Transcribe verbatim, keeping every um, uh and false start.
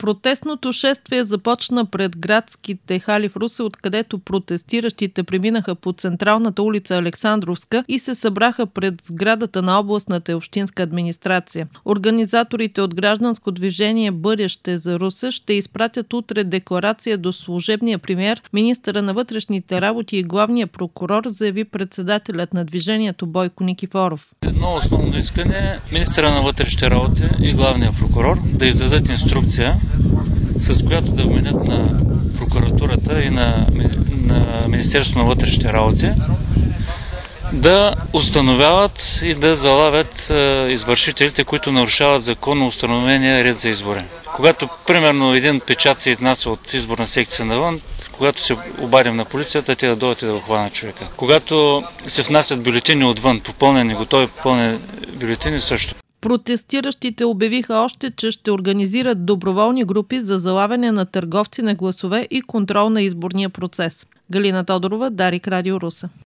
Протестното шествие започна пред градските хали в Русе, откъдето протестиращите преминаха по централната улица Александровска и се събраха пред сградата на областната и общинска администрация. Организаторите от гражданско движение "Бъдеще за Русе" ще изпратят утре декларация до служебния премиер, министъра на вътрешните работи и главния прокурор, заяви председателят на движението Бойко Никифоров. Едно основно искане е министъра на вътрешните работи и главния прокурор да издадат инструкция, с която да вменят на прокуратурата и на, на Министерството на вътрешните работи да установяват и да залавят е, извършителите, които нарушават законно установения ред за избори. Когато, примерно, един печат се изнася от изборна секция навън, когато се обадим на полицията, те да дойдат и да хванат човека. Когато се внасят бюлетини отвън, попълнени, готови попълнени бюлетини също. Протестиращите обявиха още, че ще организират доброволни групи за залавяне на търговци на гласове и контрол на изборния процес. Галина Тодорова, Дарик, Радио Русе.